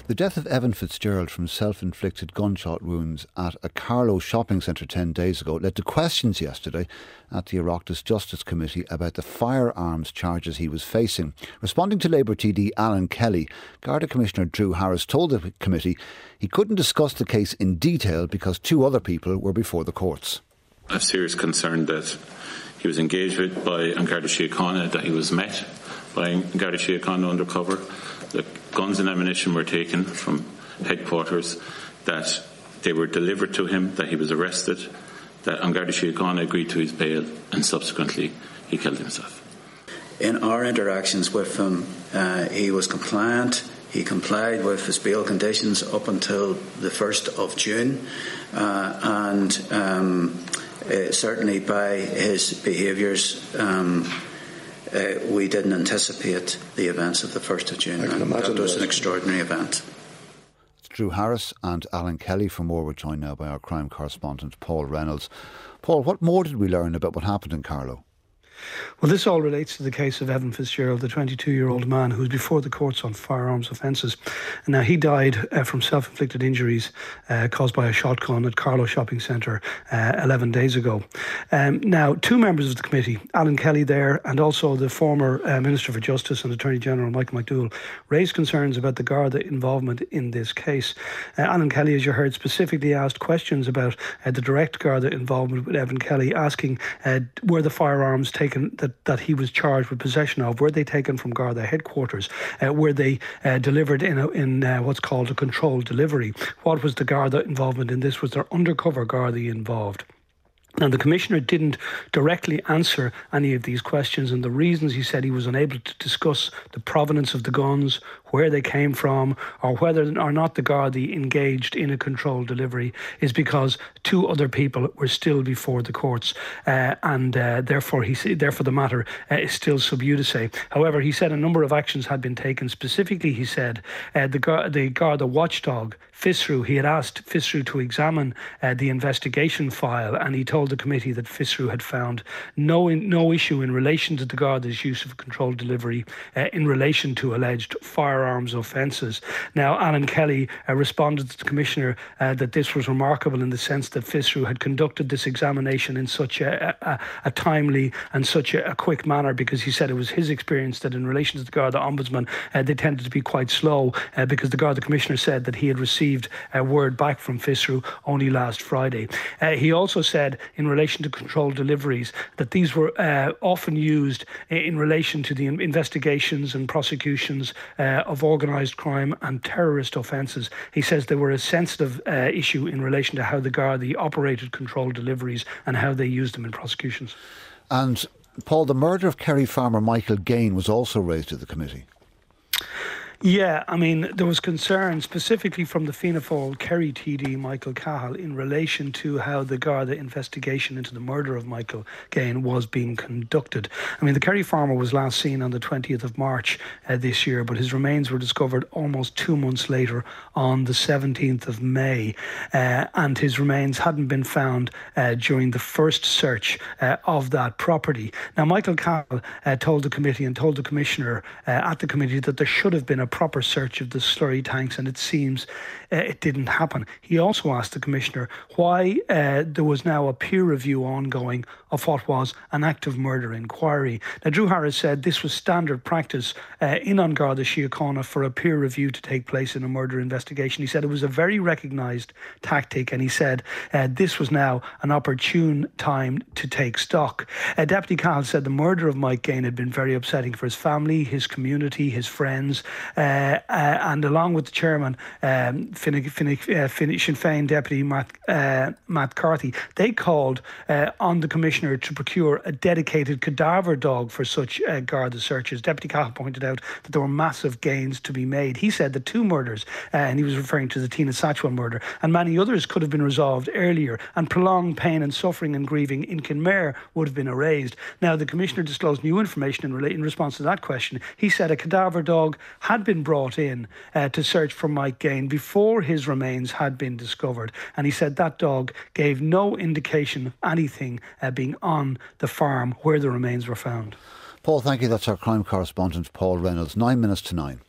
The death of Evan Fitzgerald from self-inflicted gunshot wounds at a Carlow shopping centre 10 days ago led to questions yesterday at the Oireachtas Justice Committee about the firearms charges he was facing. Responding to Labour TD Alan Kelly, Garda Commissioner Drew Harris told the committee he couldn't discuss the case in detail because two other people were before the courts. I have serious concern that he was engaged with by An Garda Síochána, that he was met by An Garda Síochána undercover, that guns and ammunition were taken from headquarters, that they were delivered to him, that he was arrested, that An Garda Síochána agreed to his bail, and subsequently he killed himself. In our interactions with him, he was compliant. He complied with his bail conditions up until the 1st of June, and certainly by his behaviours, we didn't anticipate the events of the 1st of June. That was an extraordinary event. It's Drew Harris and Alan Kelly. For more, we're joined now by our crime correspondent, Paul Reynolds. Paul, what more did we learn about what happened in Carlow? Well, this all relates to the case of Evan Fitzgerald, the 22-year-old man who was before the courts on firearms offences. And now he died from self-inflicted injuries caused by a shotgun at Carlow Shopping Centre 11 days ago. Now, two members of the committee, Alan Kelly there and also the former Minister for Justice and Attorney General Michael McDowell, raised concerns about the Garda involvement in this case. Alan Kelly, as you heard, specifically asked questions about the direct Garda involvement with Evan Kelly, asking were the firearms taken that he was charged with possession of, were they taken from Garda headquarters? Were they delivered in what's called a controlled delivery? What was the Garda involvement in this? Was there undercover Garda involved? Now, the Commissioner didn't directly answer any of these questions, and the reasons he said he was unable to discuss the provenance of the guns, where they came from, or whether or not the Gardaí engaged in a controlled delivery is because two other people were still before the courts, and therefore the matter is still sub judice. However, he said a number of actions had been taken. Specifically, he said the Garda watchdog, FISRU, he had asked FISRU to examine the investigation file, and he told the committee that FISRU had found no issue in relation to the Garda's use of controlled delivery in relation to alleged firearms offences. Now, Alan Kelly responded to the Commissioner that this was remarkable in the sense that FISRU had conducted this examination in such a timely and such a quick manner, because he said it was his experience that in relation to the Garda Ombudsman, they tended to be quite slow because the Garda Commissioner said that he had received a word back from FISRU only last Friday. He also said in relation to controlled deliveries that these were often used in relation to the investigations and prosecutions of organised crime and terrorist offences. He says they were a sensitive issue in relation to how the Gardaí operated controlled deliveries and how they used them in prosecutions. And Paul, the murder of Kerry farmer Michael Gain was also raised at the committee. Yeah, I mean, there was concern specifically from the Fianna Fáil Kerry TD Michael Cahill in relation to how the Garda investigation into the murder of Michael Gain was being conducted. I mean, the Kerry farmer was last seen on the 20th of March this year, but his remains were discovered almost 2 months later on the 17th of May, and his remains hadn't been found during the first search of that property. Now, Michael Cahill told the committee and told the Commissioner at the committee that there should have been a proper search of the slurry tanks, and it seems it didn't happen. He also asked the Commissioner why there was now a peer review ongoing of what was an active murder inquiry. Now, Drew Harris said this was standard practice in An Garda Síochána for a peer review to take place in a murder investigation. He said it was a very recognised tactic, and he said this was now an opportune time to take stock. Deputy Cahill said the murder of Mike Gain had been very upsetting for his family, his community, his friends, and along with the chairman, Sinn Féin Deputy Matt Carthy, they called on the Commissioner to procure a dedicated cadaver dog for such Garda searches. Deputy Cahill pointed out that there were massive gains to be made. He said the two murders, and he was referring to the Tina Satchwell murder, and many others could have been resolved earlier, and prolonged pain and suffering and grieving in Kinmare would have been erased. Now, the Commissioner disclosed new information in response to that question. He said a cadaver dog had been brought in to search for Mike Gain before his remains had been discovered, and he said that dog gave no indication of anything being on the farm where the remains were found. Paul, thank you. That's our crime correspondent, Paul Reynolds. 9 minutes to 9.